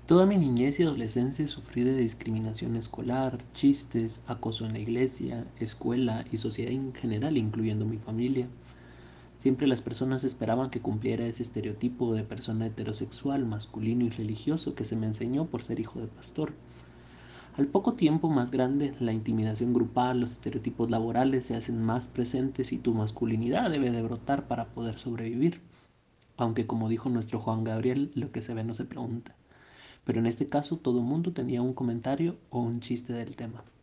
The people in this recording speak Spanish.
Toda mi niñez y adolescencia sufrí de discriminación escolar, chistes, acoso en la iglesia, escuela y sociedad en general, incluyendo mi familia. Siempre las personas esperaban que cumpliera ese estereotipo de persona heterosexual, masculino y religioso que se me enseñó por ser hijo de pastor. Al poco tiempo más grande, la intimidación grupal, los estereotipos laborales se hacen más presentes y tu masculinidad debe de brotar para poder sobrevivir. Aunque como dijo nuestro Juan Gabriel, lo que se ve no se pregunta. Pero en este caso todo el mundo tenía un comentario o un chiste del tema.